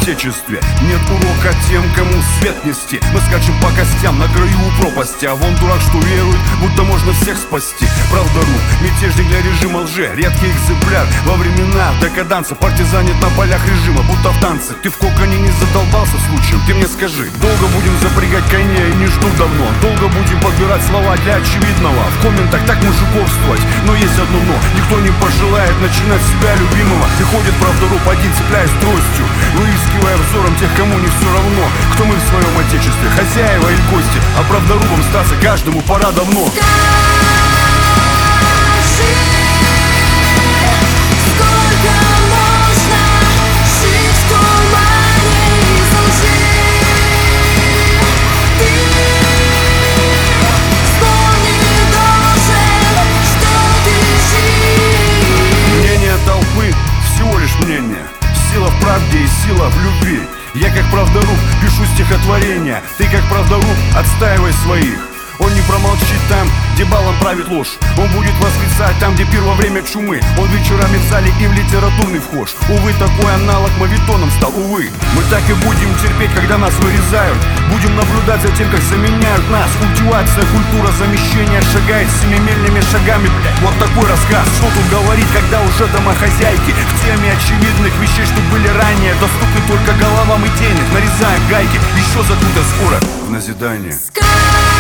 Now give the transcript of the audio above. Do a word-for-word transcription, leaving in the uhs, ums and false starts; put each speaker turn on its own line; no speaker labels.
отечестве. Нет урока тем, кому свет нести. Мы скачем по костям на краю пропасти, а вон дурак, что верует, будто можно всех спасти. Правда.ру, мятежник для режима лже, редкий экземпляр. Во времена декаданса партизанит на полях режима, будто в танце. Ты в коконе не задолбался случаем? Ты мне скажи. Долго будем запрягать коня и не жду давно. Долго будем подбирать слова для очевидного. В комментах так мужиковствовать, но есть одно но. Никто не пожелает начинать с себя любимого. И ходит Правда.ру, поди цепляясь тростью, выискивая взором тех, кому не все равно, кто мы в своем отечестве, хозяева или гости. А Правда.ру вам статься каждому пора давно. Мнение. Сила в правде и сила в любви. Я как Правда.ру пишу стихотворения, ты как Правда.ру отстаивай своих. Он не промолчит там, где балом правит ложь. Он будет восклицать там, где пир во время чумы. Он вечерами в зале и в литературный вхож. Увы, такой аналог мавитоном стал, увы. Мы так и будем терпеть, когда нас вырезают. Будем наблюдать за тем, как заменяют нас. Культивация, культура замещения шагает семимильными шагами. Вот такой рассказ. Что тут говорить, когда уже домохозяйки в теме очевидных вещей, что были ранее доступны только головам и тени. Нарезаем гайки, еще закрыто скоро в назидание.